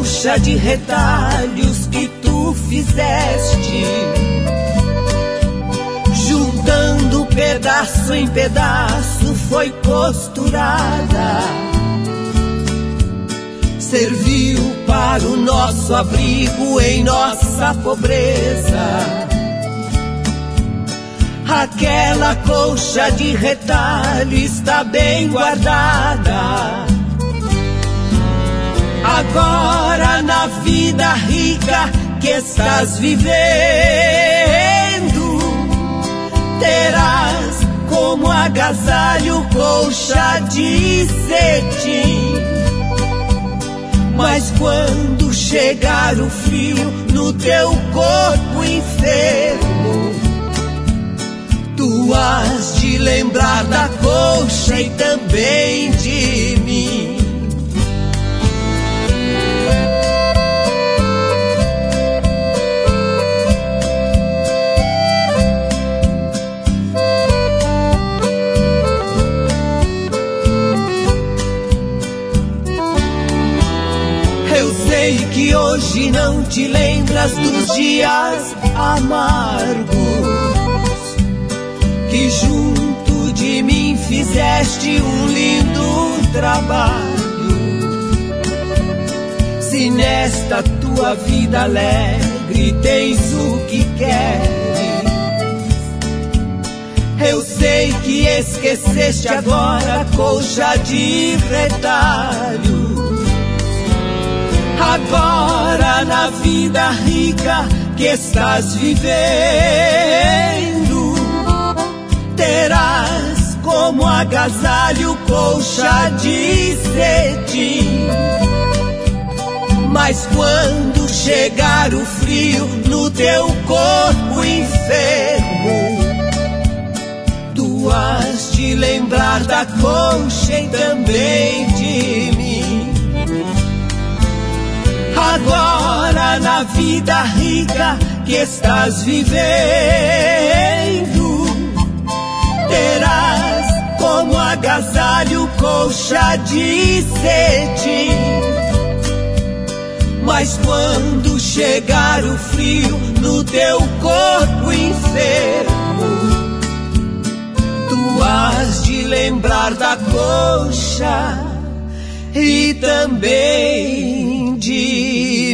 colcha de retalhos que tu fizeste, juntando pedaço em pedaço, foi costurada. Serviu para o nosso abrigo em nossa pobreza. Aquela colcha de retalho está bem guardada. Agora na vida rica que estás vivendo, terás como agasalho colcha de cetim. Mas quando chegar o frio no teu corpo enfermo, tu has de lembrar da colcha e também de mim. Eu sei que hoje não te lembras dos dias amargos que junto de mim fizeste um lindo trabalho. Se nesta tua vida alegre tens o que queres, eu sei que esqueceste agora a colcha de retalho. Agora na vida rica que estás vivendo, terás como agasalho colcha de cetim. Mas quando chegar o frio no teu corpo enfermo, tu has de lembrar da colcha e também de mim. Agora na vida rica que estás vivendo, terás como agasalho colcha de cetim. Mas quando chegar o frio no teu corpo enfermo, tu has de lembrar da colcha e também de